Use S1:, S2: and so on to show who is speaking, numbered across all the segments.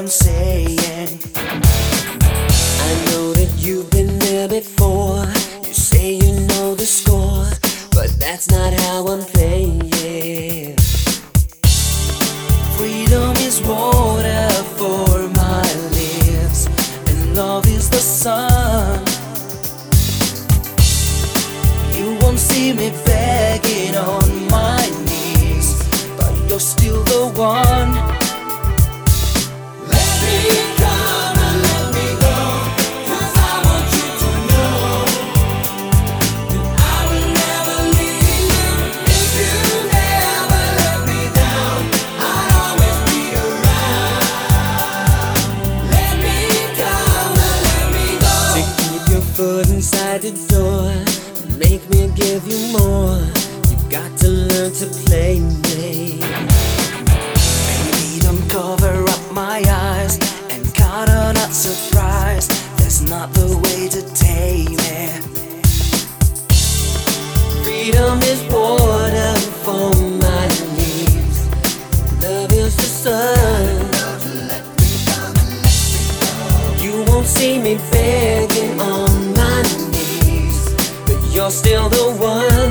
S1: I'm saying. I know that you've been there before. You say you know the score, but that's not how I'm playing. Freedom is water for my lips, and love is the sun. You won't see me begging on my knees, but you're still the one. Let me come and let me go, 'cause I want you to know that I will never leave you. If you never let me down, I'll always be around. Let me come and let me go. To keep your foot inside the door, make me give you more. You've got to learn to play me. Baby, don't cover up my eyes and caught or not surprised. That's not the way to take me. Freedom is water for my needs. Love is the sun. You won't see me begging on my knees, but you're still the one.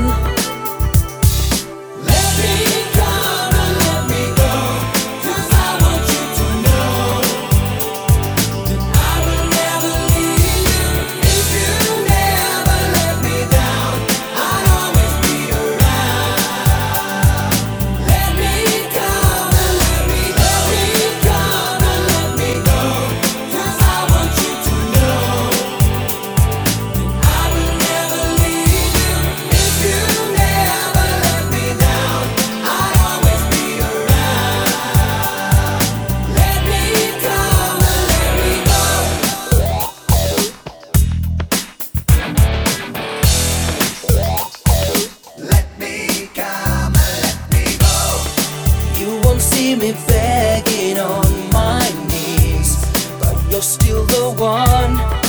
S1: Let me come and let me go, 'cause I want you to know that I will never leave you. If you never let me down, I'll always be around. Let me come and let me go. Let me come and let me go, 'cause I want you to know that I will never leave you. If you never let me down, I'll always be around. Let me come and let me go. Let me come and let me go. You won't see me begging on my knees, but you're still the one.